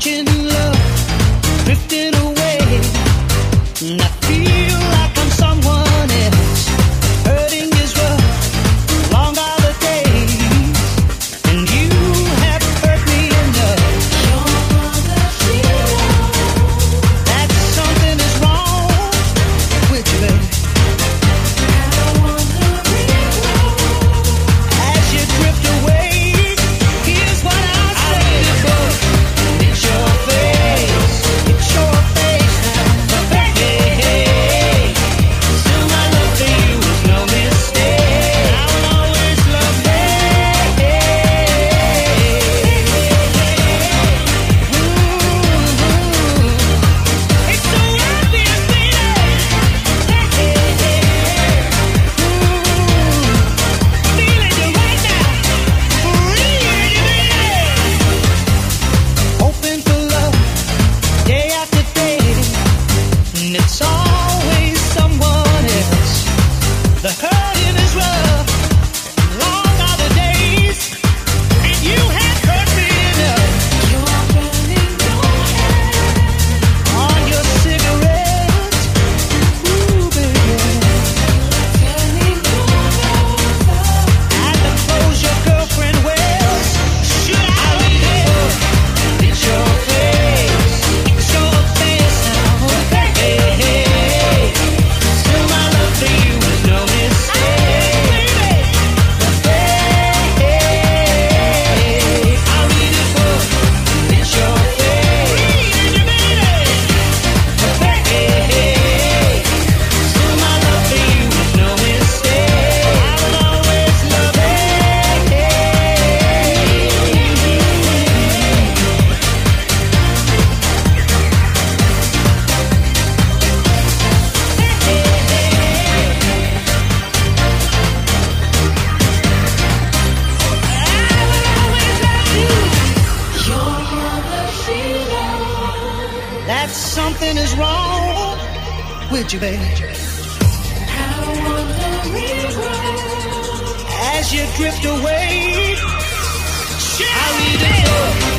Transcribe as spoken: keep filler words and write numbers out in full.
watching love drifting away, and I feel like I'm someone else. Hurting is rough, long are the days, and you have hurt me enough. That something is wrong with you, baby. As you drift away, here's what I say. It's your face, it's your face now. Hey, hey, hey. Still my love for you is no mistake. I will always love you. Ooh, it's so obvious, baby. Hey, hey, hey. Ooh, feeling you right now. Really, baby. Hoping for love day after day, and it's always someone else. The hurting is rough, long are the days, and you have hurt me enough. You're burning your hand on your cigarette, ooh baby. Turning your love at the clothes your girlfriend wears. Should I leave it? It's your face, it's your face now. Hey, hey, hey. Still my love for you is no mistake, baby. Hey, hey, I'll read it book. It's your face, baby. Hey, hey, still my love for you is no mistake. I will always love you. That something is wrong with you, baby. As you drift away, I read it.